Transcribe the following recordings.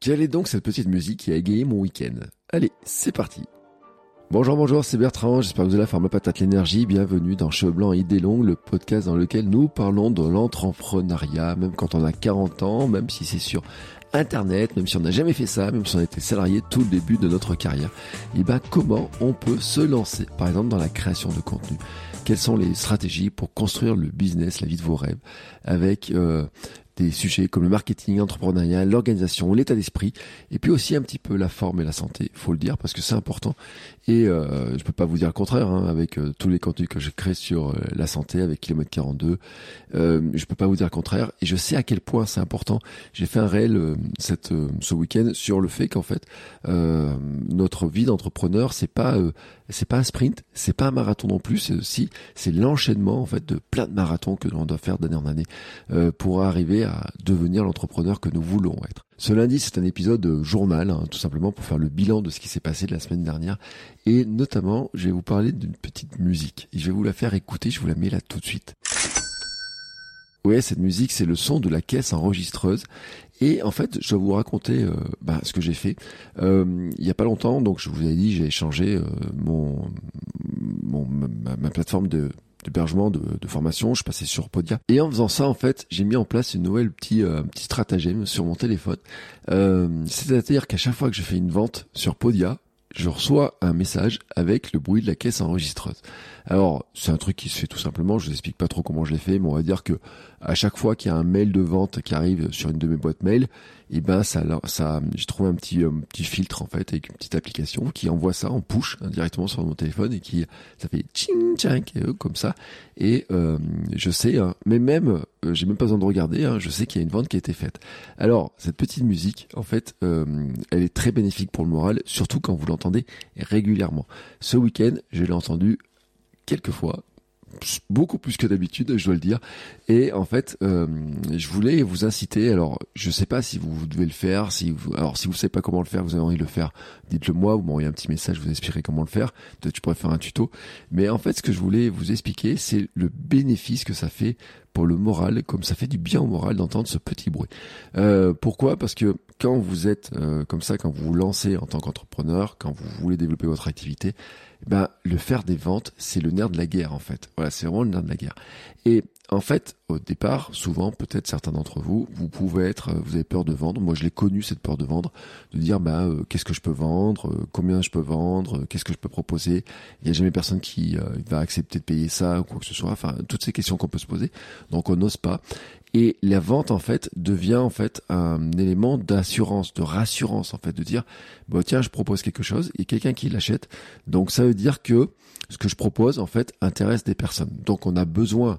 Quelle est donc cette petite musique qui a égayé mon week-end? Allez, c'est parti. Bonjour, c'est Bertrand, j'espère que vous allez faire ma patate l'énergie. Bienvenue dans Cheveux Blancs et Idées Longues, le podcast dans lequel nous parlons de l'entrepreneuriat, même quand on a 40 ans, même si c'est sur Internet, même si on n'a jamais fait ça, même si on a été salarié tout le début de notre carrière. Et comment on peut se lancer, par exemple dans la création de contenu? Quelles sont les stratégies pour construire le business, la vie de vos rêves, avec des sujets comme le marketing, l'entrepreneuriat, l'organisation, l'état d'esprit, et puis aussi un petit peu la forme et la santé, faut le dire, parce que c'est important. Et je peux pas vous dire le contraire, avec tous les contenus que je crée sur la santé, avec Kilomètre 42, je peux pas vous dire le contraire, et je sais à quel point c'est important. J'ai fait un réel ce week-end sur le fait qu'en fait, notre vie d'entrepreneur, c'est pas un sprint, c'est pas un marathon non plus, c'est l'enchaînement en fait de plein de marathons que l'on doit faire d'année en année pour arriver à devenir l'entrepreneur que nous voulons être. Ce lundi, c'est un épisode journal, tout simplement pour faire le bilan de ce qui s'est passé de la semaine dernière. Et notamment, je vais vous parler d'une petite musique. Et je vais vous la faire écouter, je vous la mets là tout de suite. Ouais, cette musique, c'est le son de la caisse enregistreuse. Et en fait, je vais vous raconter ce que j'ai fait. Il y a pas longtemps, donc je vous ai dit, j'ai changé ma plateforme d'hébergement, de formation, je passais sur Podia. Et en faisant ça, en fait, j'ai mis en place une nouvelle petit stratagème sur mon téléphone. C'est-à-dire qu'à chaque fois que je fais une vente sur Podia, je reçois un message avec le bruit de la caisse enregistreuse. Alors, c'est un truc qui se fait tout simplement, je vous explique pas trop comment je l'ai fait, mais on va dire que à chaque fois qu'il y a un mail de vente qui arrive sur une de mes boîtes mail, ça j'ai trouvé un petit filtre en fait avec une petite application qui envoie ça en push directement sur mon téléphone et ça fait ching chang comme ça et je sais mais même j'ai même pas besoin de regarder, je sais qu'il y a une vente qui a été faite. Alors, cette petite musique en fait elle est très bénéfique pour le moral, surtout quand vous l'entendez régulièrement. Ce week-end, je l'ai entendu quelques fois, beaucoup plus que d'habitude, je dois le dire. Et en fait, je voulais vous inciter. Alors, je sais pas si vous devez le faire. Si vous savez pas comment le faire, vous avez envie de le faire, dites-le moi. Vous m'envoyez un petit message, je vous expliquerai comment le faire. Peut-être que je pourrais faire un tuto. Mais en fait, ce que je voulais vous expliquer, c'est le bénéfice que ça fait pour le moral, comme ça fait du bien au moral d'entendre ce petit bruit. Pourquoi ? Parce que quand vous êtes comme ça, quand vous vous lancez en tant qu'entrepreneur, quand vous voulez développer votre activité, le faire des ventes, c'est le nerf de la guerre en fait. Voilà, c'est vraiment le nerf de la guerre. Et en fait, au départ, souvent, peut-être certains d'entre vous, vous avez peur de vendre. Moi, je l'ai connu, cette peur de vendre, de dire, qu'est-ce que je peux vendre, combien je peux vendre, qu'est-ce que je peux proposer. Il n'y a jamais personne qui va accepter de payer ça ou quoi que ce soit. Enfin, toutes ces questions qu'on peut se poser. Donc, on n'ose pas. Et la vente, en fait, devient, en fait, un élément d'assurance, de rassurance, en fait, de dire, tiens, je propose quelque chose, et quelqu'un qui l'achète. Donc, ça veut dire que ce que je propose, en fait, intéresse des personnes. Donc, on a besoin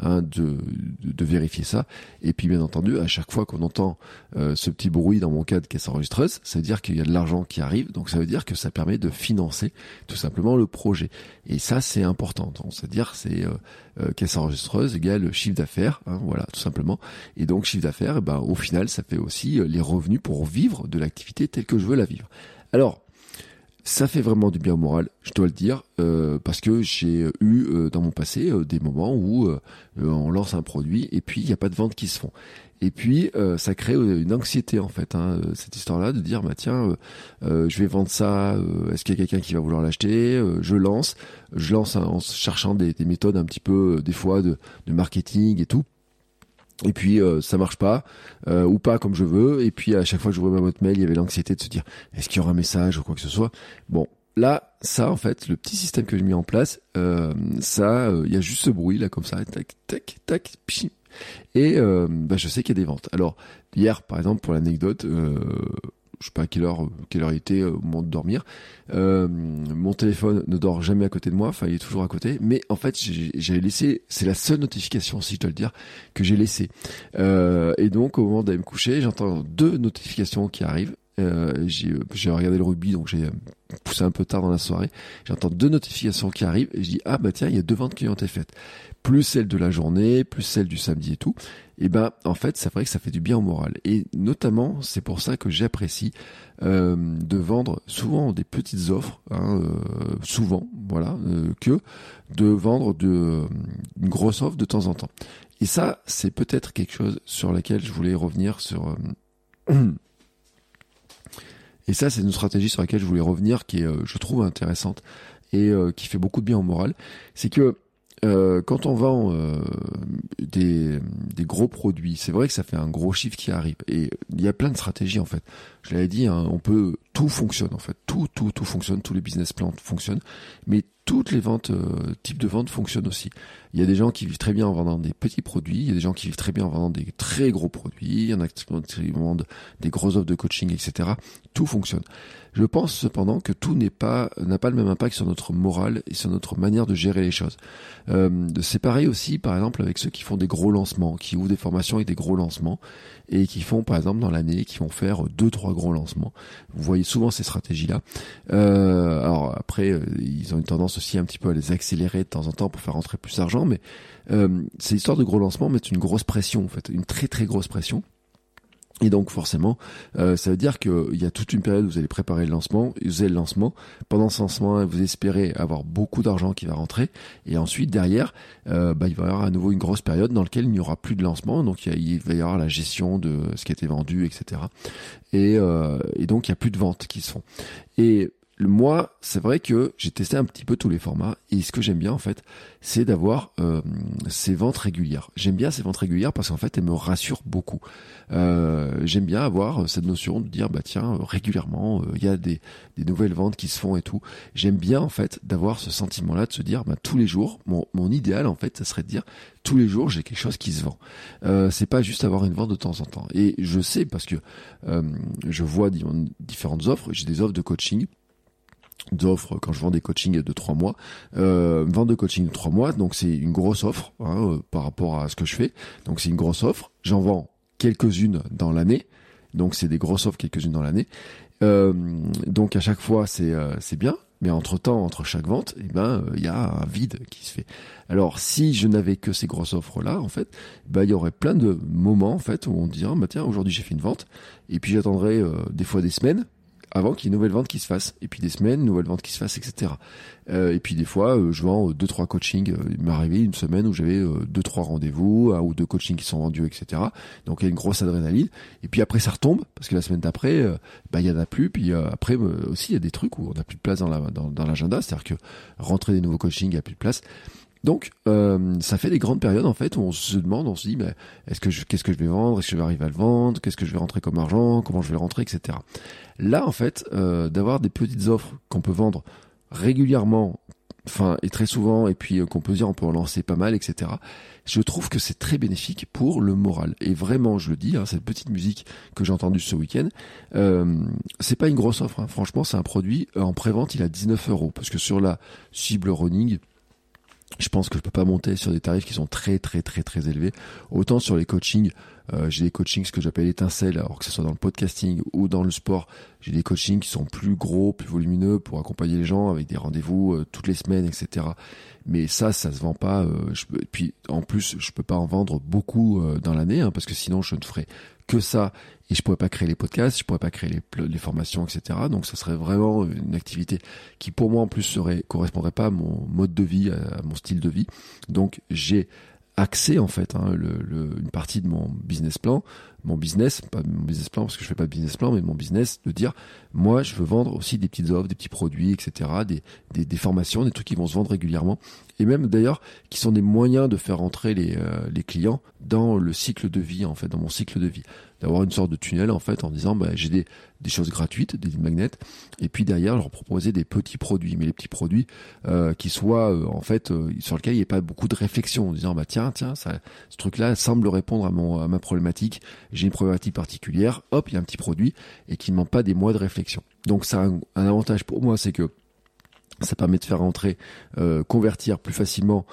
de vérifier ça. Et puis, bien entendu, à chaque fois qu'on entend ce petit bruit, dans mon cas de caisse enregistreuse, ça veut dire qu'il y a de l'argent qui arrive. Donc, ça veut dire que ça permet de financer tout simplement le projet. Et ça, c'est important. Donc, c'est-à-dire, c'est caisse enregistreuse égale chiffre d'affaires. Voilà, tout simplement. Et donc, chiffre d'affaires, au final, ça fait aussi les revenus pour vivre de l'activité telle que je veux la vivre. Alors, ça fait vraiment du bien au moral, je dois le dire, parce que j'ai eu dans mon passé des moments où on lance un produit et puis il n'y a pas de ventes qui se font. Et puis ça crée une anxiété en fait, cette histoire-là de dire je vais vendre ça, est-ce qu'il y a quelqu'un qui va vouloir l'acheter, je lance en cherchant des méthodes un petit peu des fois de marketing et tout. Et puis ça marche pas ou pas comme je veux, et puis à chaque fois que j'ouvrais ma boîte mail, il y avait l'anxiété de se dire est-ce qu'il y aura un message ou quoi que ce soit. Bon, là, ça en fait, le petit système que j'ai mis en place, il y a juste ce bruit là comme ça, tac tac tac, pchim. Et je sais qu'il y a des ventes. Alors hier par exemple, pour l'anecdote, je sais pas à quelle heure il était au moment de dormir. Mon téléphone ne dort jamais à côté de moi, enfin il est toujours à côté, mais en fait j'ai laissé, c'est la seule notification, si je dois le dire, que j'ai laissée. Et donc au moment d'aller me coucher, j'entends 2 notifications qui arrivent. J'ai regardé le rugby, donc j'ai poussé un peu tard dans la soirée. J'entends 2 notifications qui arrivent et je dis tiens, il y a 2 ventes qui ont été faites, plus celle de la journée, plus celle du samedi et tout. Et en fait, c'est vrai que ça fait du bien au moral. Et notamment, c'est pour ça que j'apprécie de vendre souvent des petites offres, que de vendre une grosse offre de temps en temps. Et ça, c'est peut-être quelque chose sur laquelle je voulais revenir sur Et ça, c'est une stratégie sur laquelle je voulais revenir, qui est, je trouve, intéressante et qui fait beaucoup de bien au moral. C'est que quand on vend des gros produits, c'est vrai que ça fait un gros chiffre qui arrive. Et il y a plein de stratégies en fait. Je l'avais dit, hein, tout fonctionne en fait. Tout fonctionne, tous les business plans fonctionnent. Mais toutes les ventes, types de ventes fonctionnent aussi. Il y a des gens qui vivent très bien en vendant des petits produits, il y a des gens qui vivent très bien en vendant des très gros produits, il y en a qui vendent des grosses offres de coaching, etc. Tout fonctionne. Je pense cependant que tout n'a pas le même impact sur notre morale et sur notre manière de gérer les choses. C'est pareil aussi, par exemple, avec ceux qui font des gros lancements, qui ouvrent des formations avec des gros lancements et qui font, par exemple, dans l'année, qui vont faire 2-3 gros lancements. Vous voyez souvent ces stratégies-là. Alors après, ils ont une tendance aussi un petit peu à les accélérer de temps en temps pour faire rentrer plus d'argent, mais ces histoires de gros lancements mettent une grosse pression, en fait, une très très grosse pression. Et donc forcément, ça veut dire qu'il y a toute une période où vous allez préparer le lancement, vous avez le lancement. Pendant ce lancement, vous espérez avoir beaucoup d'argent qui va rentrer. Et ensuite, derrière, il va y avoir à nouveau une grosse période dans laquelle il n'y aura plus de lancement. Donc il va y avoir la gestion de ce qui a été vendu, etc. Et donc il n'y a plus de ventes qui se font. Et moi, c'est vrai que j'ai testé un petit peu tous les formats et ce que j'aime bien en fait, c'est d'avoir ces ventes régulières. J'aime bien ces ventes régulières parce qu'en fait, elles me rassurent beaucoup. J'aime bien avoir cette notion de dire bah tiens, régulièrement, il y a des nouvelles ventes qui se font et tout. J'aime bien en fait d'avoir ce sentiment-là de se dire bah tous les jours, mon idéal en fait, ça serait de dire tous les jours j'ai quelque chose qui se vend. C'est pas juste avoir une vente de temps en temps. Et je sais parce que je vois différentes offres. J'ai des offres de coaching. D'offres quand je vends des coachings de 3 mois, vente de coaching de 3 mois, donc c'est une grosse offre par rapport à ce que je fais, donc c'est une grosse offre, j'en vends quelques-unes dans l'année, donc c'est des grosses offres quelques-unes dans l'année, donc à chaque fois c'est bien, mais entre-temps, entre chaque vente, il y a un vide qui se fait. Alors si je n'avais que ces grosses offres-là, en fait, il y aurait plein de moments en fait où on dirait tiens, aujourd'hui j'ai fait une vente, et puis j'attendrai des fois des semaines, avant qu'il y ait une nouvelle vente qui se fasse, et puis des semaines, une nouvelle vente qui se fasse, etc. Et puis des fois, je vends 2-3 coachings. Il m'est arrivé une semaine où j'avais 2-3 rendez-vous, 1 ou 2 coachings qui sont vendus, etc. Donc il y a une grosse adrénaline. Et puis après, ça retombe, parce que la semaine d'après, il y en a plus. Puis après aussi, il y a des trucs où on n'a plus de place dans l'agenda, c'est-à-dire que rentrer des nouveaux coachings, il n'y a plus de place. Donc, ça fait des grandes périodes en fait où on se demande, on se dit, mais qu'est-ce que je vais vendre, est-ce que je vais arriver à le vendre, qu'est-ce que je vais rentrer comme argent, comment je vais le rentrer, etc. Là, en fait, d'avoir des petites offres qu'on peut vendre régulièrement, et très souvent, et puis qu'on peut dire on peut en lancer pas mal, etc. Je trouve que c'est très bénéfique pour le moral. Et vraiment, je le dis, cette petite musique que j'ai entendue ce week-end, c'est pas une grosse offre. Franchement, c'est un produit en pré-vente, il a 19 €, parce que sur la cible running, je pense que je peux pas monter sur des tarifs qui sont très très très très élevés. Autant sur les coachings, j'ai des coachings ce que j'appelle étincelles, alors que ce soit dans le podcasting ou dans le sport, j'ai des coachings qui sont plus gros, plus volumineux pour accompagner les gens avec des rendez-vous toutes les semaines, etc. Mais ça se vend pas. Puis en plus, je peux pas en vendre beaucoup dans l'année, parce que sinon je ne ferais que ça et je pourrais pas créer les podcasts, je pourrais pas créer les formations, etc. Donc ça serait vraiment une activité qui pour moi en plus correspondrait pas à mon mode de vie, à mon style de vie. Donc j'ai axé en fait une partie de mon business plan, pas mon business plan parce que je fais pas de business plan, mais mon business de dire moi je veux vendre aussi des petites offres, des petits produits, etc. Des formations, des trucs qui vont se vendre régulièrement et même d'ailleurs qui sont des moyens de faire entrer les clients dans le cycle de vie en fait, dans mon cycle de vie, d'avoir une sorte de tunnel en fait en disant j'ai des choses gratuites, des magnets, et puis derrière leur proposer des petits produits, mais les petits produits qui soient en fait sur lesquels il n'y ait pas beaucoup de réflexion en disant tiens ce truc là semble répondre à ma problématique, j'ai une problématique particulière, hop il y a un petit produit et qui ne demande pas des mois de réflexion. Donc ça a un avantage pour moi, c'est que ça permet de faire entrer, convertir plus facilement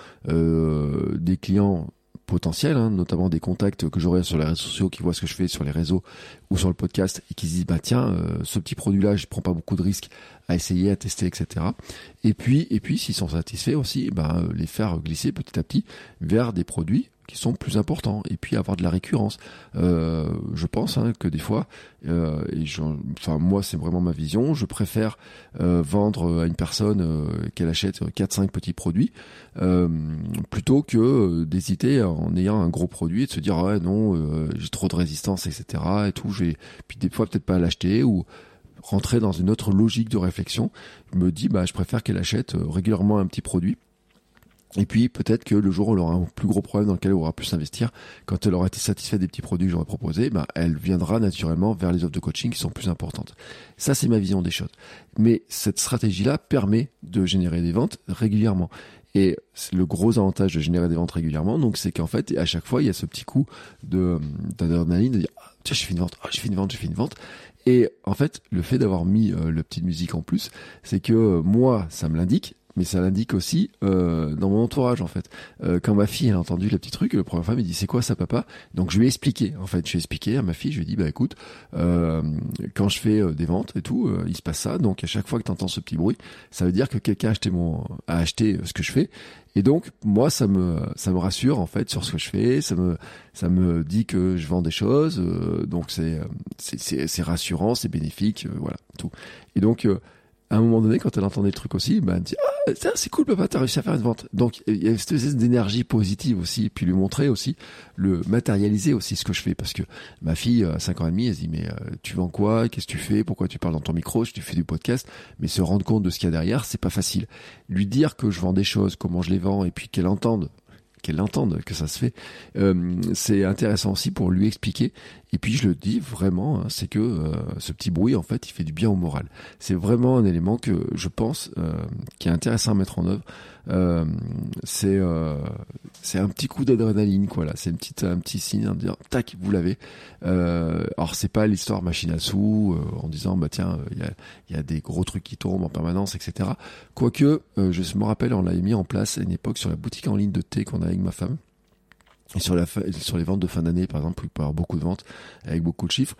des clients potentiels, notamment des contacts que j'aurai sur les réseaux sociaux qui voient ce que je fais sur les réseaux ou sur le podcast et qui se disent tiens ce petit produit là je prends pas beaucoup de risques à essayer, à tester, etc. Et puis s'ils sont satisfaits aussi, les faire glisser petit à petit vers des produits qui sont plus importants et puis avoir de la récurrence. Je pense que des fois, moi c'est vraiment ma vision, je préfère vendre à une personne qu'elle achète 4-5 petits produits plutôt que d'hésiter en ayant un gros produit et de se dire non j'ai trop de résistance, etc. et tout, puis des fois peut-être pas l'acheter ou rentrer dans une autre logique de réflexion. Je me dis, je préfère qu'elle achète régulièrement un petit produit. Et puis peut-être que le jour où elle aura un plus gros problème dans lequel elle aura pu s'investir, quand elle aura été satisfaite des petits produits que j'aurais proposés, elle viendra naturellement vers les offres de coaching qui sont plus importantes. Ça, c'est ma vision des choses. Mais cette stratégie-là permet de générer des ventes régulièrement. Et le gros avantage de générer des ventes régulièrement, donc, c'est qu'en fait, à chaque fois, il y a ce petit coup d'adrénaline, de dire, tiens, j'ai fait une vente. Et en fait, le fait d'avoir mis la petite musique en plus, c'est que moi, ça me l'indique, mais ça l'indique aussi dans mon entourage, en fait. Quand ma fille elle a entendu le petit truc, le première fois, elle me dit, c'est quoi ça, papa? Donc je lui ai expliqué. En fait, je lui ai expliqué à ma fille, je lui ai dit, écoute, quand je fais des ventes et tout, il se passe ça. Donc à chaque fois que tu entends ce petit bruit, ça veut dire que quelqu'un a acheté ce que je fais. Et donc moi, ça me rassure en fait sur ce que je fais. Ça me dit que je vends des choses. Donc c'est rassurant, c'est bénéfique, voilà tout. Et donc à un moment donné, quand elle entendait le truc aussi, elle me dit, c'est cool, papa, t'as réussi à faire une vente. Donc, il y a cette espèce d'énergie positive aussi, et puis lui montrer aussi, le matérialiser aussi ce que je fais, parce que ma fille, à 5 ans et demi, elle se dit, mais tu vends quoi? Qu'est-ce que tu fais? Pourquoi tu parles dans ton micro? Si tu fais du podcast? Mais se rendre compte de ce qu'il y a derrière, c'est pas facile. Lui dire que je vends des choses, comment je les vends, et puis qu'elle entende que ça se fait, c'est intéressant aussi pour lui expliquer. Et puis je le dis vraiment, c'est que ce petit bruit, en fait, il fait du bien au moral. C'est vraiment un élément que je pense qui est intéressant à mettre en œuvre. C'est un petit coup d'adrénaline, quoi. Là, c'est un petit signe de dire, tac, vous l'avez. Alors c'est pas l'histoire machine à sous en disant, tiens, il y a des gros trucs qui tombent en permanence, etc. Quoique, je me rappelle, on l'avait mis en place à une époque sur la boutique en ligne de thé qu'on a avec ma femme. Et sur les ventes de fin d'année, par exemple, il peut y avoir beaucoup de ventes avec beaucoup de chiffres.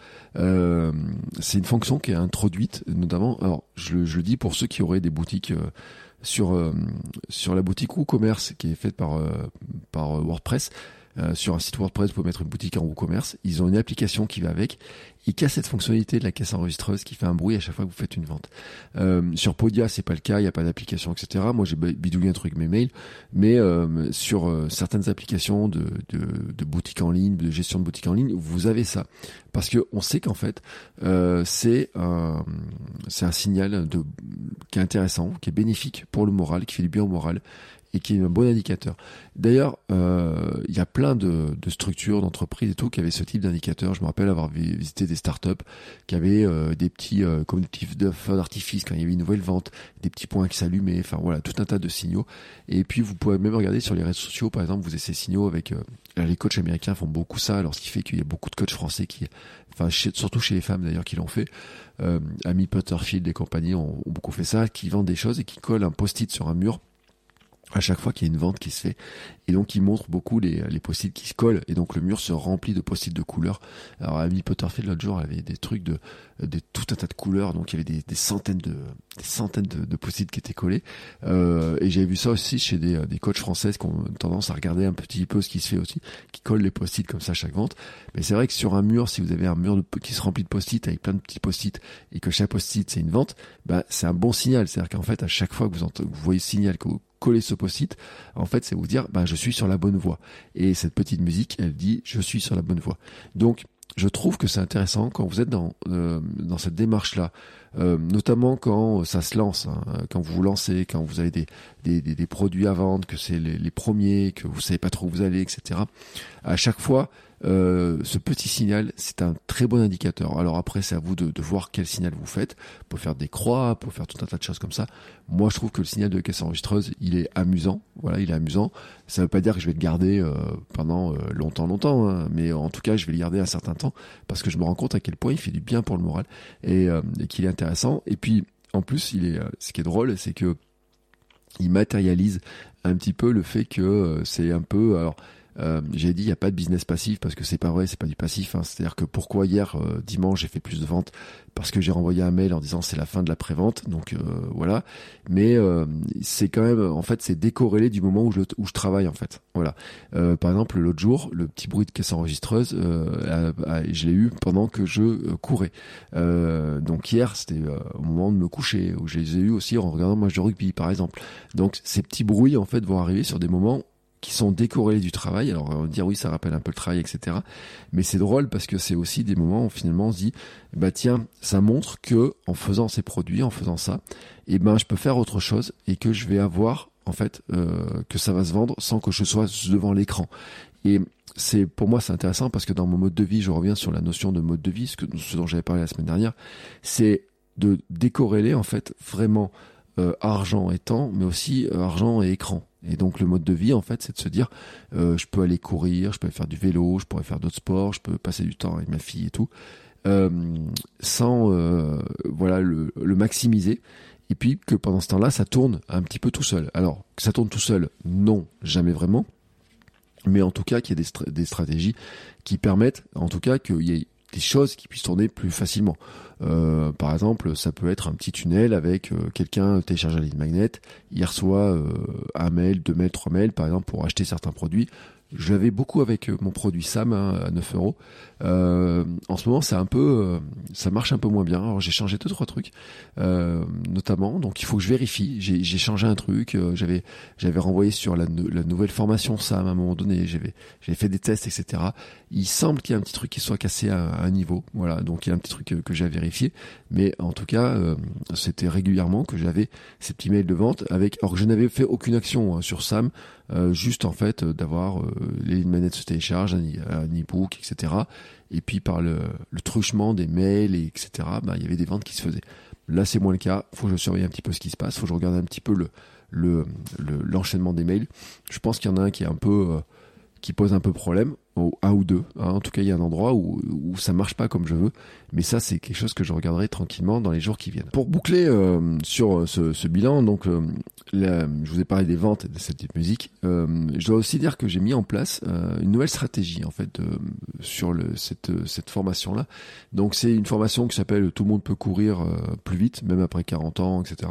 C'est une fonction qui est introduite, notamment. Alors, je le dis pour ceux qui auraient des boutiques sur la boutique WooCommerce qui est faite par WordPress. Sur un site WordPress, vous pouvez mettre une boutique en WooCommerce. Ils ont une application qui va avec et qui a cette fonctionnalité de la caisse enregistreuse qui fait un bruit à chaque fois que vous faites une vente. Sur Podia, c'est pas le cas, il n'y a pas d'application, etc. Moi, j'ai bidouillé un truc mes mails, mais sur certaines applications de boutique en ligne, de gestion de boutique en ligne, vous avez ça. Parce que on sait qu'en fait, c'est un signal qui est intéressant, qui est bénéfique pour le moral, qui fait du bien au moral, et qui est un bon indicateur. D'ailleurs, il y a plein de structures, d'entreprises et tout qui avaient ce type d'indicateur. Je me rappelle avoir visité des startups qui avaient des petits comme des petits feux d'artifice quand il y avait une nouvelle vente, des petits points qui s'allumaient, enfin voilà, tout un tas de signaux. Et puis vous pouvez même regarder sur les réseaux sociaux, par exemple, vous avez ces signaux avec les coachs américains font beaucoup ça, alors ce qui fait qu'il y a beaucoup de coachs français surtout chez les femmes d'ailleurs qui l'ont fait. Amy Potterfield et compagnie ont beaucoup fait ça, qui vendent des choses et qui collent un post-it sur un mur à chaque fois qu'il y a une vente qui se fait. Et donc, ils montrent beaucoup les post-it qui se collent. Et donc, le mur se remplit de post-it de couleurs. Alors, Amy Potterfield, l'autre jour, elle avait des trucs de tout un tas de couleurs. Donc, il y avait des centaines de post-it qui étaient collés. Et j'avais vu ça aussi chez des coachs françaises qui ont tendance à regarder un petit peu ce qui se fait aussi, qui collent les post-it comme ça à chaque vente. Mais c'est vrai que sur un mur, si vous avez un mur qui se remplit de post-it avec plein de petits post-it et que chaque post-it, c'est une vente, c'est un bon signal. C'est-à-dire qu'en fait, à chaque fois que vous voyez ce signal, que vous coller ce post-it, en fait, c'est vous dire, je suis sur la bonne voie. Et cette petite musique, elle dit, je suis sur la bonne voie. Donc, je trouve que c'est intéressant quand vous êtes dans cette démarche-là, notamment quand ça se lance, quand vous vous lancez, quand vous avez des produits à vendre, que c'est les premiers, que vous savez pas trop où vous allez, etc. À chaque fois, ce petit signal, c'est un très bon indicateur. Alors après, c'est à vous de voir quel signal vous faites. Vous pouvez faire des croix, vous pouvez faire tout un tas de choses comme ça. Moi, je trouve que le signal de caisse enregistreuse, il est amusant. Voilà, il est amusant. Ça veut pas dire que je vais le garder pendant longtemps, hein, mais en tout cas, je vais le garder un certain temps parce que je me rends compte à quel point il fait du bien pour le moral et qu'il est intéressant. Et puis, en plus, ce qui est drôle, c'est que il matérialise un petit peu le fait que c'est un peu... Alors, j'ai dit il n'y a pas de business passif parce que c'est pas vrai, c'est pas du passif, hein. C'est-à-dire que pourquoi hier dimanche j'ai fait plus de ventes parce que j'ai renvoyé un mail en disant c'est la fin de la prévente, donc voilà, mais c'est quand même, en fait, c'est décorrélé du moment où je travaille, en fait, voilà. Par exemple, l'autre jour, le petit bruit de caisse enregistreuse, je l'ai eu pendant que je courais, donc hier c'était au moment de me coucher, où je les ai eu aussi en regardant un match de rugby, par exemple. Donc ces petits bruits, en fait, vont arriver sur des moments qui sont décorrélés du travail. Alors on va dire oui, ça rappelle un peu le travail, etc. Mais c'est drôle parce que c'est aussi des moments où finalement on se dit, bah tiens, ça montre que en faisant ces produits, en faisant ça, et ben je peux faire autre chose et que je vais avoir en fait que ça va se vendre sans que je sois devant l'écran. Et pour moi c'est intéressant parce que dans mon mode de vie, je reviens sur la notion de mode de vie, ce dont j'avais parlé la semaine dernière, c'est de décorréler en fait vraiment argent et temps, mais aussi argent et écran. Et donc le mode de vie en fait, c'est de se dire je peux aller courir, je peux aller faire du vélo, je pourrais faire d'autres sports, je peux passer du temps avec ma fille et tout, sans voilà le maximiser. Et puis que pendant ce temps-là, ça tourne un petit peu tout seul. Alors, que ça tourne tout seul, non, jamais vraiment. Mais en tout cas, qu'il y ait des stratégies qui permettent, en tout cas, qu'il y ait des choses qui puissent tourner plus facilement. Par exemple, ça peut être un petit tunnel avec quelqu'un télécharge un lead magnet, il reçoit un mail, 2 mails, 3 mails, par exemple, pour acheter certains produits. J'avais beaucoup avec mon produit Sam à 9 euros. En ce moment, c'est un peu, ça marche un peu moins bien. Alors j'ai changé 2-3 trucs, notamment. Donc il faut que je vérifie. J'ai changé un truc. J'avais renvoyé sur la nouvelle formation Sam à un moment donné. J'avais fait des tests, etc. Il semble qu'il y a un petit truc qui soit cassé à un niveau. Voilà. Donc il y a un petit truc que j'ai à vérifier. Mais en tout cas, c'était régulièrement que j'avais ces petits mails de vente avec. Alors que je n'avais fait aucune action sur Sam. Juste en fait d'avoir les lead magnets se téléchargent, un e-book, etc. Et puis par le truchement des mails, etc. Il y avait des ventes qui se faisaient. Là, c'est moins le cas. Faut que je surveille un petit peu ce qui se passe. Faut que je regarde un petit peu l'enchaînement des mails. Je pense qu'il y en a un qui est un peu qui pose un peu problème, un ou deux. Hein. En tout cas, il y a un endroit où ça marche pas comme je veux. Mais ça, c'est quelque chose que je regarderai tranquillement dans les jours qui viennent. Pour boucler sur ce bilan, donc je vous ai parlé des ventes et de cette type musique. Je dois aussi dire que j'ai mis en place une nouvelle stratégie en fait sur cette formation-là. Donc c'est une formation qui s'appelle Tout le monde peut courir plus vite, même après 40 ans, etc.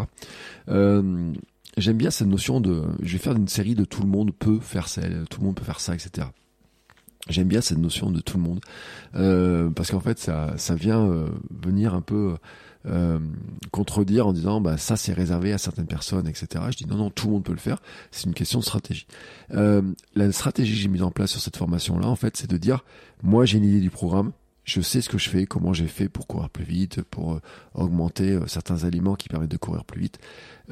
J'aime bien cette notion de, je vais faire une série de tout le monde peut faire ça, tout le monde peut faire ça, etc. J'aime bien cette notion de tout le monde, parce qu'en fait ça vient venir un peu contredire en disant ça c'est réservé à certaines personnes, etc. Je dis non, tout le monde peut le faire, c'est une question de stratégie. La stratégie que j'ai mise en place sur cette formation-là, en fait, c'est de dire, moi j'ai une idée du programme, je sais ce que je fais, comment j'ai fait pour courir plus vite, pour augmenter certains aliments qui permettent de courir plus vite.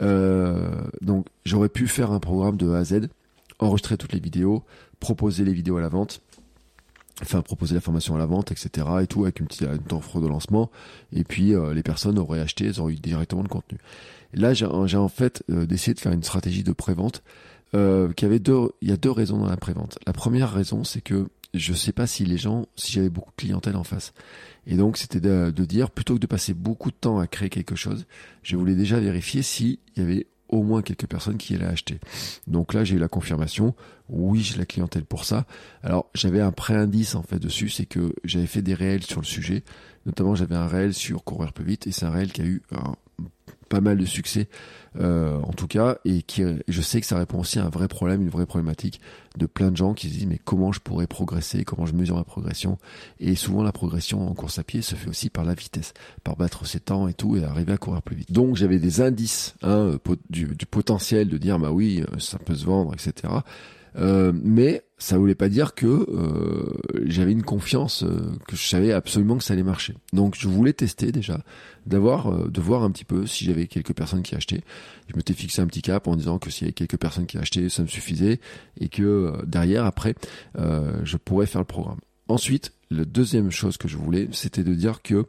Donc j'aurais pu faire un programme de A à Z, enregistrer toutes les vidéos, proposer les vidéos à la vente, enfin proposer la formation à la vente, etc. et tout, avec une offre de lancement, et puis les personnes auraient acheté, elles auraient eu directement le contenu. Et là j'ai en fait décidé de faire une stratégie de prévente il y a deux raisons dans la prévente. La première raison, c'est que je sais pas si j'avais beaucoup de clientèle en face. Et donc, c'était de dire, plutôt que de passer beaucoup de temps à créer quelque chose, je voulais déjà vérifier s'il y avait au moins quelques personnes qui allaient acheter. Donc là, j'ai eu la confirmation. Oui, j'ai la clientèle pour ça. Alors, j'avais un pré-indice, en fait, dessus, c'est que j'avais fait des réels sur le sujet. Notamment, j'avais un réel sur courir plus vite, et c'est un réel qui a eu pas mal de succès, en tout cas, et je sais que ça répond aussi à un vrai problème, une vraie problématique de plein de gens qui se disent mais comment je pourrais progresser, comment je mesure ma progression. Et souvent la progression en course à pied se fait aussi par la vitesse, par battre ses temps et tout, et arriver à courir plus vite. Donc j'avais des indices du potentiel de dire bah oui, ça peut se vendre, etc. Mais ça voulait pas dire que j'avais une confiance, que je savais absolument que ça allait marcher. Donc je voulais tester déjà, de voir un petit peu si j'avais quelques personnes qui achetaient. Je m'étais fixé un petit cap en disant que s'il y avait quelques personnes qui achetaient, ça me suffisait, et que derrière, après, je pourrais faire le programme. Ensuite, la deuxième chose que je voulais, c'était de dire que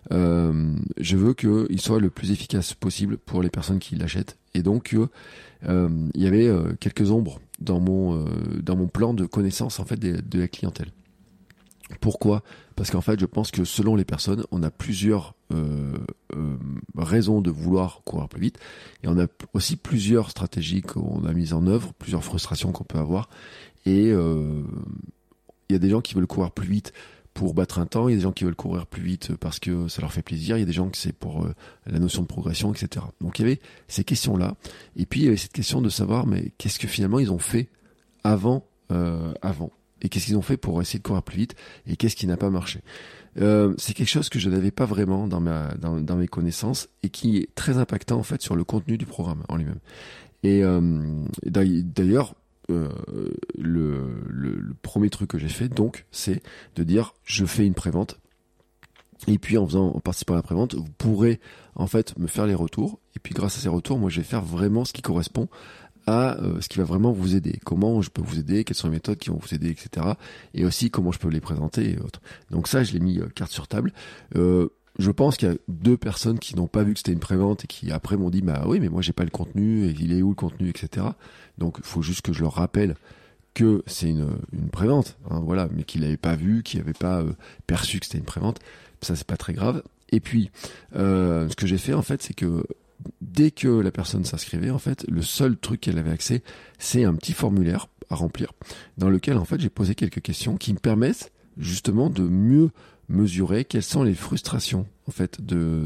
je veux qu'il soit le plus efficace possible pour les personnes qui l'achètent, et donc il y avait quelques ombres dans mon plan de connaissance en fait de la clientèle. Pourquoi ? Parce qu'en fait, je pense que selon les personnes, on a plusieurs raisons de vouloir courir plus vite, et on a aussi plusieurs stratégies qu'on a mises en œuvre, plusieurs frustrations qu'on peut avoir, et il y a des gens qui veulent courir plus vite pour battre un temps, il y a des gens qui veulent courir plus vite parce que ça leur fait plaisir, il y a des gens que c'est pour la notion de progression, etc. Donc il y avait ces questions-là, et puis il y avait cette question de savoir mais qu'est-ce que finalement ils ont fait avant, et qu'est-ce qu'ils ont fait pour essayer de courir plus vite, et qu'est-ce qui n'a pas marché. C'est quelque chose que je n'avais pas vraiment dans mes connaissances, et qui est très impactant en fait sur le contenu du programme en lui-même. Et d'ailleurs, le premier truc que j'ai fait, donc, c'est de dire, je fais une prévente. Et puis, en participant à la prévente, vous pourrez, en fait, me faire les retours. Et puis, grâce à ces retours, moi, je vais faire vraiment ce qui correspond à ce qui va vraiment vous aider. Comment je peux vous aider, quelles sont les méthodes qui vont vous aider, etc. Et aussi, comment je peux les présenter et autres. Donc ça, je l'ai mis carte sur table. Je pense qu'il y a 2 personnes qui n'ont pas vu que c'était une prévente et qui après m'ont dit bah oui mais moi j'ai pas le contenu et il est où le contenu, etc. Donc il faut juste que je leur rappelle que c'est une prévente, hein, voilà, mais qu'ils l'avaient pas vu, qu'ils n'avaient pas perçu que c'était une prévente. Ça c'est pas très grave. Et puis ce que j'ai fait en fait c'est que dès que la personne s'inscrivait en fait le seul truc qu'elle avait accès c'est un petit formulaire à remplir dans lequel en fait j'ai posé quelques questions qui me permettent justement de mieux mesurer quelles sont les frustrations en fait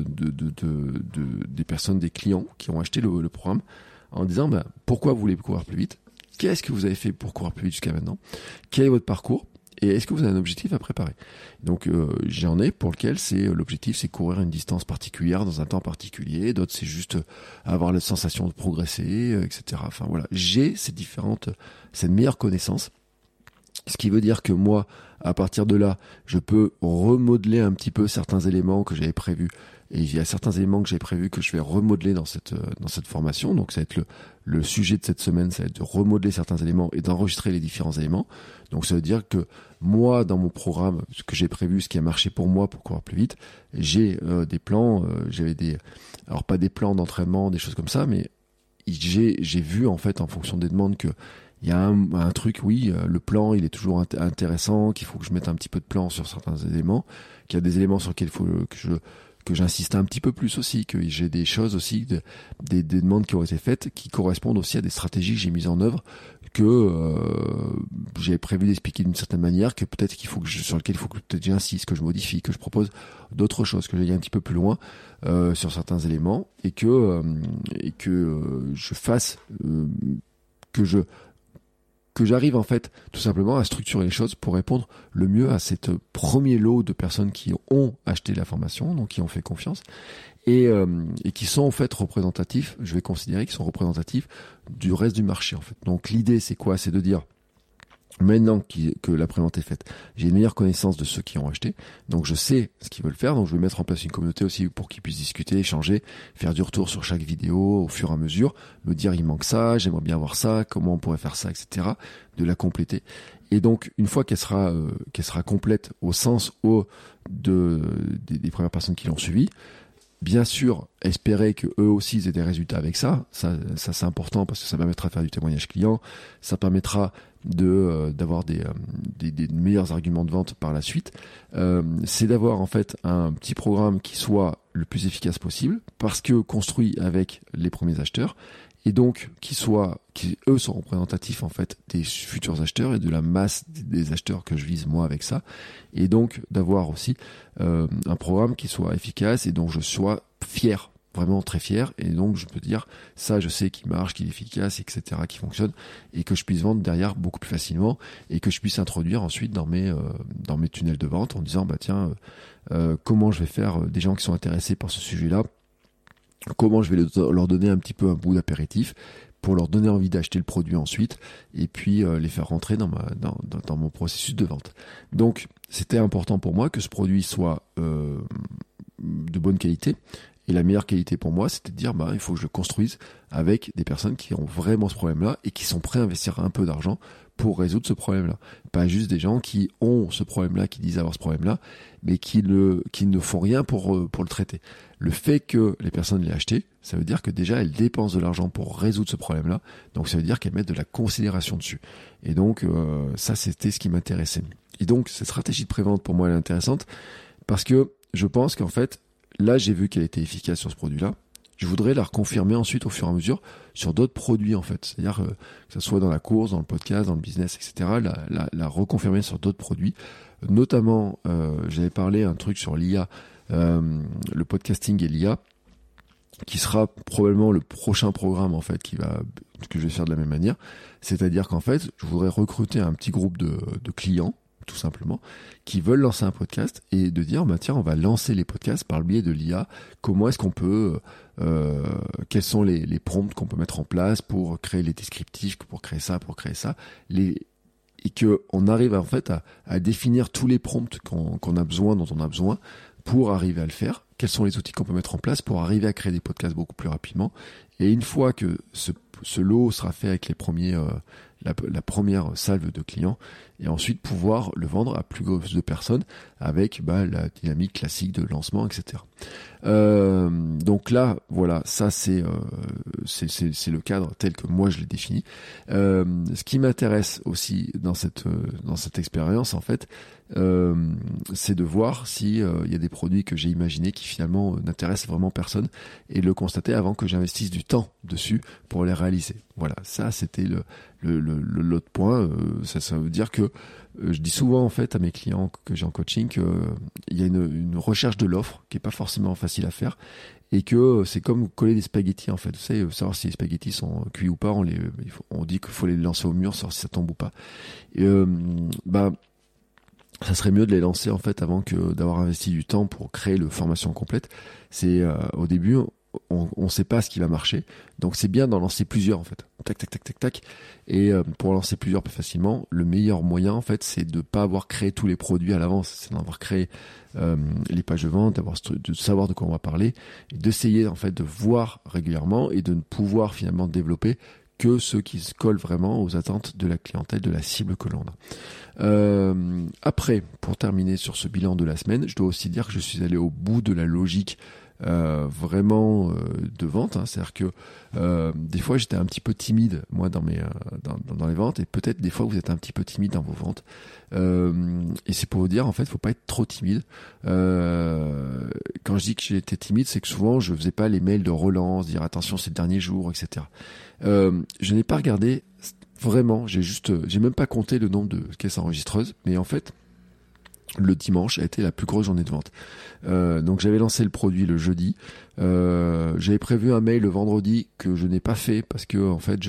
des personnes, des clients qui ont acheté le programme en disant bah, pourquoi vous voulez courir plus vite, qu'est-ce que vous avez fait pour courir plus vite jusqu'à maintenant, quel est votre parcours et est-ce que vous avez un objectif à préparer. Donc j'en ai pour lequel l'objectif c'est courir une distance particulière dans un temps particulier, d'autres c'est juste avoir la sensation de progresser, etc. Enfin voilà, j'ai cette meilleure connaissance. Ce qui veut dire que moi, à partir de là, je peux remodeler un petit peu certains éléments que j'avais prévus. Et il y a certains éléments que j'ai prévus que je vais remodeler dans cette formation. Donc ça va être le sujet de cette semaine, ça va être de remodeler certains éléments et d'enregistrer les différents éléments. Donc ça veut dire que moi, dans mon programme, ce que j'ai prévu, ce qui a marché pour moi pour courir plus vite, j'ai des plans, alors pas des plans d'entraînement, des choses comme ça, mais j'ai vu en fait en fonction des demandes que il y a un truc, oui, le plan, il est toujours intéressant, qu'il faut que je mette un petit peu de plan sur certains éléments, qu'il y a des éléments sur lesquels il faut que j'insiste un petit peu plus aussi, que j'ai des choses aussi, des demandes qui ont été faites, qui correspondent aussi à des stratégies que j'ai mises en œuvre, que j'ai prévu d'expliquer d'une certaine manière, que peut-être sur lequel il faut que peut-être j'insiste, que je modifie, que je propose d'autres choses, que j'aille un petit peu plus loin sur certains éléments, et que je fasse que j'arrive en fait tout simplement à structurer les choses pour répondre le mieux à cette premier lot de personnes qui ont acheté la formation, donc qui ont fait confiance et qui sont en fait représentatifs, je vais considérer qu'ils sont représentatifs du reste du marché en fait. Donc l'idée c'est quoi? C'est de dire maintenant que la prévente est faite, j'ai une meilleure connaissance de ceux qui ont acheté, donc je sais ce qu'ils veulent faire, donc je vais mettre en place une communauté aussi pour qu'ils puissent discuter, échanger, faire du retour sur chaque vidéo au fur et à mesure, me dire il manque ça, j'aimerais bien voir ça, comment on pourrait faire ça, etc., de la compléter. Et donc une fois qu'elle sera complète au sens des premières personnes qui l'ont suivi, bien sûr, espérer que eux aussi aient des résultats avec ça c'est important parce que ça permettra de faire du témoignage client, ça permettra d'avoir des meilleurs arguments de vente par la suite. C'est d'avoir en fait un petit programme qui soit le plus efficace possible parce que construit avec les premiers acheteurs et donc qui eux sont représentatifs en fait des futurs acheteurs et de la masse des acheteurs que je vise moi avec ça, et donc d'avoir aussi un programme qui soit efficace et dont je sois fier, vraiment très fier, et donc je peux dire ça je sais qu'il marche, qu'il est efficace, etc., qui fonctionne, et que je puisse vendre derrière beaucoup plus facilement, et que je puisse introduire ensuite dans mes tunnels de vente en disant bah tiens comment je vais faire des gens qui sont intéressés par ce sujet-là, comment je vais leur donner un petit peu un bout d'apéritif pour leur donner envie d'acheter le produit ensuite et puis les faire rentrer dans mon processus de vente. Donc c'était important pour moi que ce produit soit de bonne qualité, et la meilleure qualité pour moi c'était de dire bah il faut que je le construise avec des personnes qui ont vraiment ce problème-là et qui sont prêts à investir un peu d'argent pour résoudre ce problème-là. Pas juste des gens qui ont ce problème-là, qui disent avoir ce problème-là, mais qui ne font rien pour le traiter. Le fait que les personnes l'aient acheté, ça veut dire que déjà elles dépensent de l'argent pour résoudre ce problème-là, donc ça veut dire qu'elles mettent de la considération dessus. Et donc ça c'était ce qui m'intéressait. Et donc cette stratégie de prévente pour moi elle est intéressante parce que je pense qu'en fait là j'ai vu qu'elle était efficace sur ce produit-là. Je voudrais la reconfirmer ensuite au fur et à mesure sur d'autres produits en fait. C'est-à-dire que ce soit dans la course, dans le podcast, dans le business, etc. La reconfirmer sur d'autres produits. Notamment, j'avais parlé un truc sur l'IA, le podcasting et l'IA, qui sera probablement le prochain programme en fait que je vais faire de la même manière. C'est-à-dire qu'en fait, je voudrais recruter un petit groupe de clients tout simplement, qui veulent lancer un podcast et de dire, bah tiens, on va lancer les podcasts par le biais de l'IA. Comment est-ce qu'on peut, quels sont les prompts qu'on peut mettre en place pour créer les descriptifs, pour créer ça, et que on arrive en fait à définir tous les prompts qu'on a besoin, dont on a besoin, pour arriver à le faire. Quels sont les outils qu'on peut mettre en place pour arriver à créer des podcasts beaucoup plus rapidement. Et une fois que ce lot sera fait avec les premiers, la première salve de clients, et ensuite pouvoir le vendre à plus grosse de personnes avec la dynamique classique de lancement, etc. Donc là, voilà, ça c'est le cadre tel que moi je l'ai défini. Ce qui m'intéresse aussi dans cette expérience, en fait, c'est de voir si il y a des produits que j'ai imaginés qui finalement n'intéressent vraiment personne, et le constater avant que j'investisse du temps dessus pour les réaliser. Voilà, ça c'était l'autre point. Ça veut dire que je dis souvent en fait à mes clients que j'ai en coaching qu'il y a une recherche de l'offre qui est pas forcément facile à faire, et que c'est comme coller des spaghettis en fait. Vous savez, savoir si les spaghettis sont cuits ou pas, on dit qu'il faut les lancer au mur, savoir si ça tombe ou pas. Et ça serait mieux de les lancer en fait avant que d'avoir investi du temps pour créer le formation complète. C'est au début on sait pas ce qui va marcher, donc c'est bien d'en lancer plusieurs en fait. Tac tac tac tac tac. Et pour lancer plusieurs plus facilement, le meilleur moyen en fait, c'est de pas avoir créé tous les produits à l'avance, c'est d'avoir créé les pages de vente, de savoir de quoi on va parler, et d'essayer en fait de voir régulièrement et de ne pouvoir finalement développer que ceux qui se collent vraiment aux attentes de la clientèle, de la cible que l'on a. Après, pour terminer sur ce bilan de la semaine, je dois aussi dire que je suis allé au bout de la logique vraiment de vente, hein. C'est-à-dire que des fois j'étais un petit peu timide moi dans les ventes, et peut-être des fois vous êtes un petit peu timide dans vos ventes, et c'est pour vous dire en fait faut pas être trop timide. Quand je dis que j'étais timide, c'est que souvent je faisais pas les mails de relance, dire attention c'est le dernier jour, etc. Je n'ai pas regardé vraiment, j'ai même pas compté le nombre de caisses enregistreuses, mais en fait le dimanche a été la plus grosse journée de vente. Donc j'avais lancé le produit le jeudi. J'avais prévu un mail le vendredi que je n'ai pas fait parce que en fait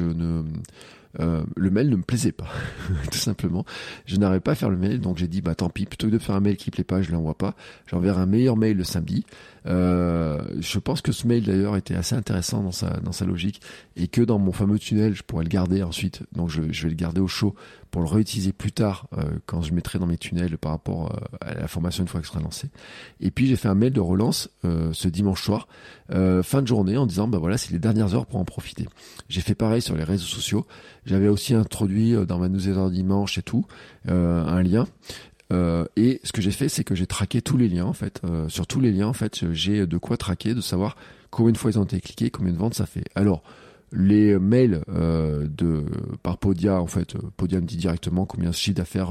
le mail ne me plaisait pas, tout simplement. Je n'arrivais pas à faire le mail, donc j'ai dit tant pis, plutôt que de faire un mail qui plaît pas, je l'envoie pas. J'enverrai un meilleur mail le samedi. Je pense que ce mail d'ailleurs était assez intéressant dans sa logique, et que dans mon fameux tunnel, je pourrais le garder ensuite. Donc je vais le garder au chaud pour le réutiliser plus tard quand je mettrai dans mes tunnels par rapport à la formation une fois que ce sera lancé. Et puis j'ai fait un mail de relance ce dimanche soir, fin de journée, en disant voilà, c'est les dernières heures pour en profiter. J'ai fait pareil sur les réseaux sociaux. J'avais aussi introduit dans ma newsletter dimanche et tout un lien. Et ce que j'ai fait, c'est que j'ai traqué tous les liens en fait. Sur tous les liens en fait, j'ai de quoi traquer, de savoir combien de fois ils ont été cliqués, combien de ventes ça fait. Alors les mails par Podia, en fait, Podia me dit directement combien de chiffre d'affaires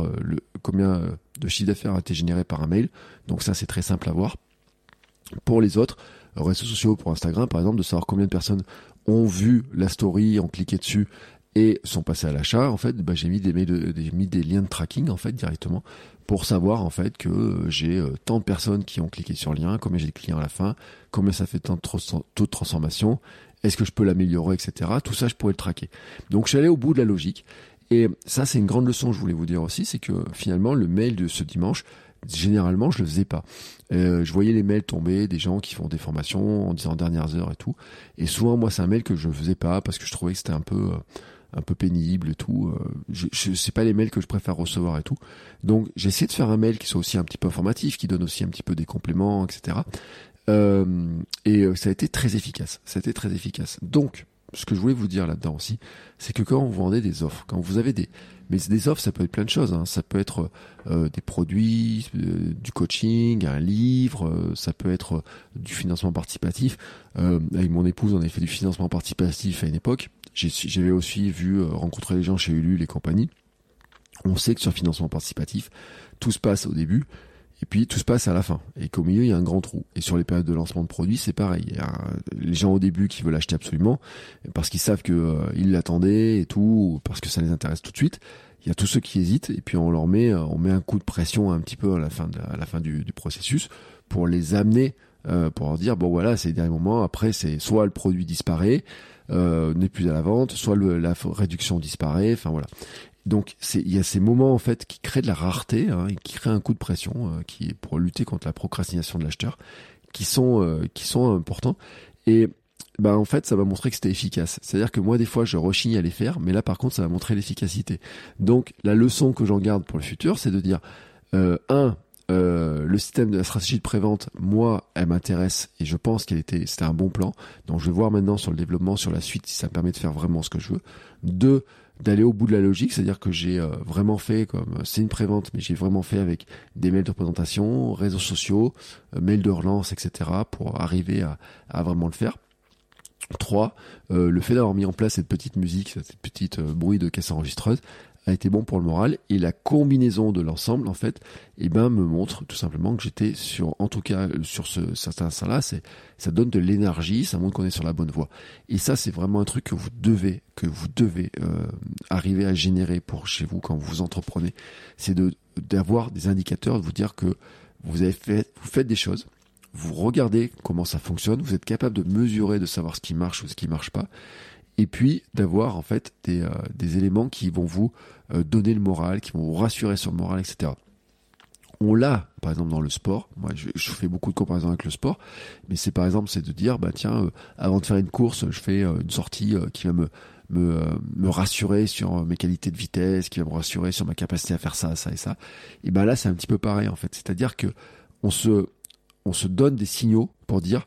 a été généré par un mail. Donc ça c'est très simple à voir. Pour les autres réseaux sociaux, pour Instagram par exemple, de savoir combien de personnes ont vu la story, ont cliqué dessus et sont passés à l'achat, en fait, j'ai mis des liens de tracking en fait directement pour savoir en fait que j'ai tant de personnes qui ont cliqué sur le lien, combien j'ai de clients à la fin, combien ça fait tant de taux de transformation, est-ce que je peux l'améliorer, etc. Tout ça, je pourrais le traquer. Donc, je suis allé au bout de la logique. Et ça, c'est une grande leçon que je voulais vous dire aussi, c'est que finalement, le mail de ce dimanche, généralement, je le faisais pas. Je voyais les mails tomber, des gens qui font des formations en disant dernières heures et tout. Et souvent, moi, c'est un mail que je faisais pas parce que je trouvais que c'était un peu pénible et tout. C'est pas les mails que je préfère recevoir et tout. Donc, j'ai essayé de faire un mail qui soit aussi un petit peu informatif, qui donne aussi un petit peu des compléments, etc. Ça a été très efficace. Donc, ce que je voulais vous dire là-dedans aussi, c'est que quand vous vendez des offres, quand vous avez mais des offres, ça peut être plein de choses, hein. Ça peut être des produits, du coaching, un livre, ça peut être du financement participatif. Avec mon épouse, on avait fait du financement participatif à une époque. J'avais aussi vu rencontrer les gens chez Ulule et compagnie. On sait que sur le financement participatif, tout se passe au début. Et puis tout se passe à la fin. Et qu'au milieu, il y a un grand trou. Et sur les périodes de lancement de produits, c'est pareil. Il y a les gens au début qui veulent acheter absolument, parce qu'ils savent que ils l'attendaient et tout, parce que ça les intéresse tout de suite. Il y a tous ceux qui hésitent, et puis on met un coup de pression un petit peu à la fin du processus pour les amener, pour leur dire voilà, c'est les derniers moments. Après, c'est soit le produit disparaît, n'est plus à la vente, soit la réduction disparaît. Enfin voilà. Donc il y a ces moments en fait qui créent de la rareté, hein, et qui créent un coup de pression, qui est pour lutter contre la procrastination de l'acheteur, qui sont importants. Et bah en fait ça va montrer que c'était efficace. C'est-à-dire que moi des fois je rechigne à les faire, mais là par contre ça va montrer l'efficacité. Donc la leçon que j'en garde pour le futur, c'est de dire le système de la stratégie de prévente, moi, elle m'intéresse et je pense c'était un bon plan. Donc je vais voir maintenant sur le développement, sur la suite, si ça me permet de faire vraiment ce que je veux. 2, d'aller au bout de la logique, c'est-à-dire que j'ai vraiment fait c'est une prévente, mais j'ai vraiment fait avec des mails de présentation, réseaux sociaux, mails de relance, etc. pour arriver à vraiment le faire. 3, le fait d'avoir mis en place cette petite musique, cette petite bruit de caisse enregistreuse a été bon pour le moral, et la combinaison de l'ensemble en fait me montre tout simplement que j'étais en tout cas sur cet instant-là, ça donne de l'énergie, ça montre qu'on est sur la bonne voie. Et ça c'est vraiment un truc que vous devez arriver à générer pour chez vous quand vous entreprenez, c'est d'avoir des indicateurs, de vous dire que vous faites des choses, vous regardez comment ça fonctionne, vous êtes capable de mesurer, de savoir ce qui marche ou ce qui marche pas, et puis d'avoir en fait des éléments qui vont vous donner le moral, qui vont vous rassurer sur le moral, etc. On l'a par exemple dans le sport. Moi je fais beaucoup de comparaisons avec le sport, mais c'est par exemple c'est de dire avant de faire une course, je fais une sortie qui va me rassurer sur mes qualités de vitesse, qui va me rassurer sur ma capacité à faire ça et ça. Et là c'est un petit peu pareil en fait, c'est-à-dire que on se donne des signaux pour dire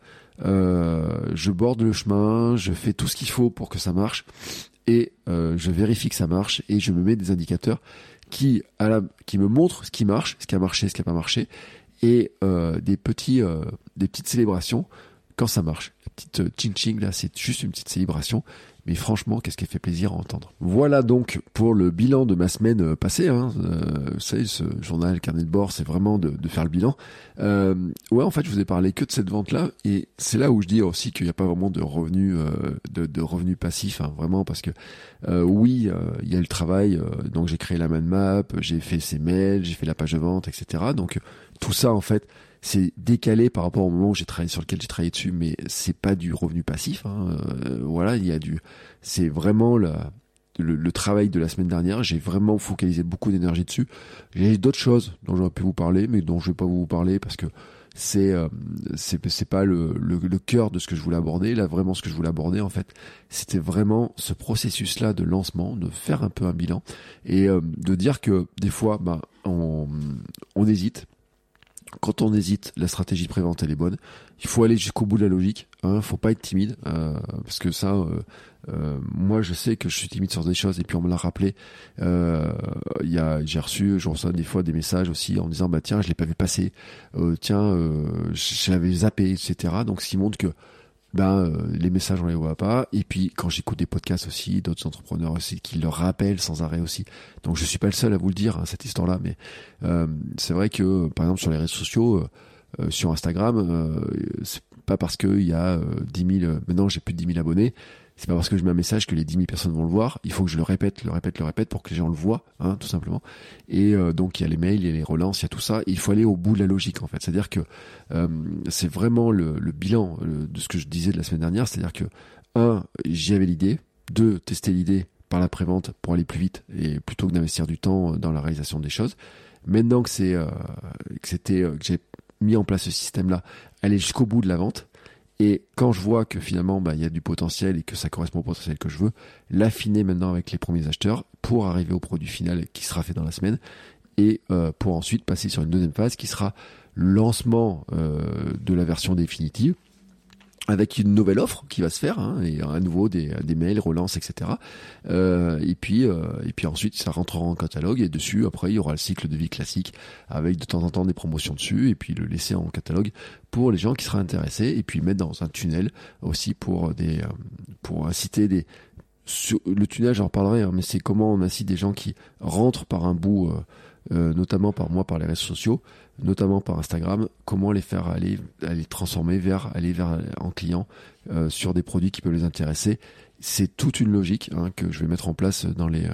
je borde le chemin, je fais tout ce qu'il faut pour que ça marche, et je vérifie que ça marche, et je me mets des indicateurs qui me montrent ce qui marche, ce qui a marché, ce qui n'a pas marché, et des petites célébrations quand ça marche. La petite ching-ching là, c'est juste une petite célébration, mais franchement, qu'est-ce qui fait plaisir à entendre. Voilà donc pour le bilan de ma semaine passée. Vous savez, ce journal, carnet de bord, c'est vraiment de faire le bilan. En fait, je vous ai parlé que de cette vente-là, et c'est là où je dis aussi qu'il n'y a pas vraiment de revenus, de revenus passifs, hein, vraiment, parce que il y a le travail. Donc j'ai créé la mind map, j'ai fait ces mails, j'ai fait la page de vente, etc. Donc tout ça, en fait, c'est décalé par rapport au moment où sur lequel j'ai travaillé dessus, mais c'est pas du revenu passif, hein. C'est vraiment le travail de la semaine dernière. J'ai vraiment focalisé beaucoup d'énergie dessus. J'ai d'autres choses dont j'aurais pu vous parler, mais dont je vais pas vous parler parce que c'est pas le cœur de ce que je voulais aborder. Là, vraiment, ce que je voulais aborder, en fait, c'était vraiment ce processus-là de lancement, de faire un peu un bilan, et de dire que des fois, on hésite. Quand on hésite, la stratégie de prévente elle est bonne. Il faut aller jusqu'au bout de la logique. Faut pas être timide, parce que ça, moi je sais que je suis timide sur des choses, et puis on me l'a rappelé. Je reçois des fois des messages aussi en me disant tiens, je l'ai pas vu passer. Je l'avais zappé, etc. Donc ce qui montre que les messages on les voit pas, et puis quand j'écoute des podcasts aussi d'autres entrepreneurs aussi qui le rappellent sans arrêt aussi, donc je suis pas le seul à vous le dire, hein, cette histoire là, mais c'est vrai que par exemple sur les réseaux sociaux, sur Instagram, c'est pas parce que il y a 10 000, maintenant j'ai plus de 10 000 abonnés, c'est pas parce que je mets un message que les 10 000 personnes vont le voir. Il faut que je le répète pour que les gens le voient, hein, tout simplement. Et donc il y a les mails, il y a les relances, il y a tout ça. Et il faut aller au bout de la logique, en fait. C'est-à-dire que c'est vraiment le bilan de ce que je disais de la semaine dernière. C'est-à-dire que j'y avais l'idée. 2, tester l'idée par la prévente pour aller plus vite, et plutôt que d'investir du temps dans la réalisation des choses. Maintenant que que j'ai mis en place ce système-là, aller jusqu'au bout de la vente. Et quand je vois que finalement il y a du potentiel et que ça correspond au potentiel que je veux, l'affiner maintenant avec les premiers acheteurs pour arriver au produit final qui sera fait dans la semaine, et pour ensuite passer sur une deuxième phase qui sera le lancement de la version définitive, avec une nouvelle offre qui va se faire, hein, et à nouveau des mails, relances, etc. Et puis ensuite ça rentrera en catalogue, et dessus après il y aura le cycle de vie classique avec de temps en temps des promotions dessus, et puis le laisser en catalogue pour les gens qui seraient intéressés, et puis mettre dans un tunnel aussi pour inciter le tunnel, j'en reparlerai, hein, mais c'est comment on incite des gens qui rentrent par un bout, notamment par les réseaux sociaux, notamment par Instagram, comment les faire aller transformer en clients sur des produits qui peuvent les intéresser. C'est toute une logique, hein, que je vais mettre en place dans les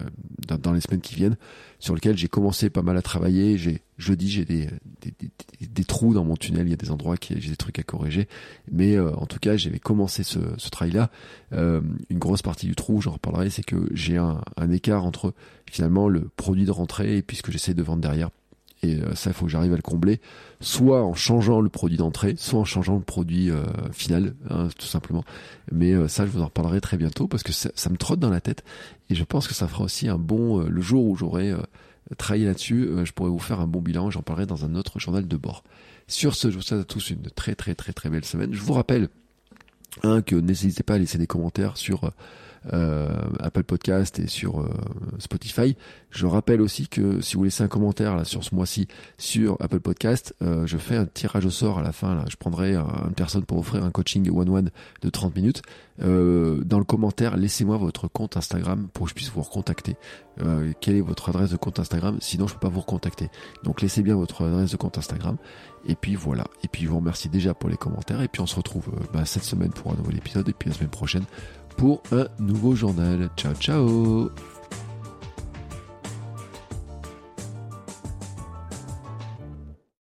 semaines qui viennent, sur lequel j'ai commencé pas mal à travailler. J'ai des des trous dans mon tunnel, il y a des endroits j'ai des trucs à corriger, mais en tout cas j'avais commencé ce travail-là. Une grosse partie du trou, j'en reparlerai, c'est que j'ai un écart entre finalement le produit de rentrée et puis ce que j'essaie de vendre derrière. Et ça, il faut que j'arrive à le combler, soit en changeant le produit d'entrée, soit en changeant le produit final, hein, tout simplement. Mais ça, je vous en reparlerai très bientôt parce que ça me trotte dans la tête. Et je pense que ça fera aussi un bon... le jour où j'aurai travaillé là-dessus, je pourrai vous faire un bon bilan. J'en parlerai dans un autre journal de bord. Sur ce, je vous souhaite à tous une très très très très belle semaine. Je vous rappelle que n'hésitez pas à laisser des commentaires sur... Apple Podcast et sur Spotify. Je rappelle aussi que si vous laissez un commentaire là sur ce mois-ci sur Apple Podcast, je fais un tirage au sort à la fin. Là, je prendrai une personne pour offrir un coaching one-one de 30 minutes. Dans le commentaire, laissez-moi votre compte Instagram pour que je puisse vous recontacter. Quelle est votre adresse de compte Instagram? Sinon, je peux pas vous recontacter. Donc, laissez bien votre adresse de compte Instagram. Et puis voilà. Et puis, je vous remercie déjà pour les commentaires. Et puis, on se retrouve cette semaine pour un nouvel épisode. Et puis, la semaine prochaine pour un nouveau journal. Ciao, ciao!